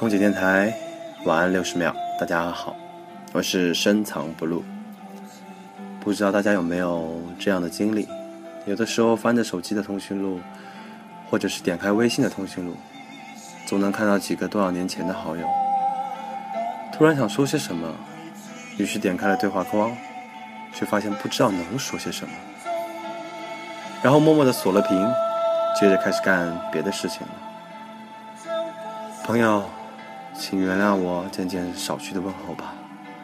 空姐电台，晚安60秒。大家好，我是深藏不露。不知道大家有没有这样的经历，有的时候翻着手机的通讯录，或者是点开微信的通讯录，总能看到几个多少年前的好友。突然想说些什么，于是点开了对话框，却发现不知道能说些什么，然后默默地锁了屏，接着开始干别的事情了。朋友，请原谅我渐渐少去的问候吧。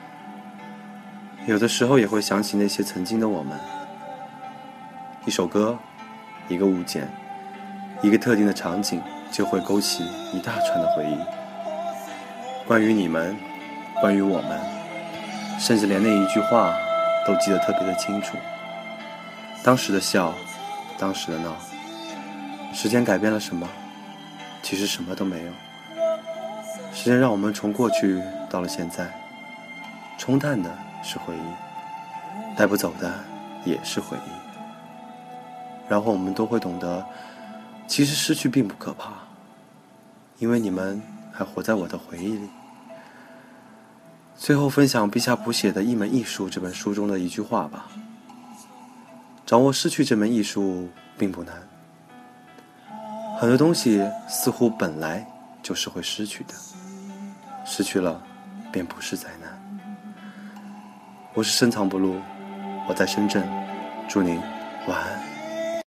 有的时候也会想起那些曾经的我们，一首歌，一个物件，一个特定的场景，就会勾起一大串的回忆。关于你们，关于我们，甚至连那一句话都记得特别的清楚。当时的笑，当时的闹，时间改变了什么？其实什么都没有。时间让我们从过去到了现在，冲淡的是回忆，带不走的也是回忆。然后我们都会懂得，其实失去并不可怕，因为你们还活在我的回忆里。最后分享毕夏普写的《一门艺术》这本书中的一句话吧：掌握失去这门艺术并不难，很多东西似乎本来就是会失去的，失去了便不是灾难。我是深藏不露，我在深圳，祝您晚安。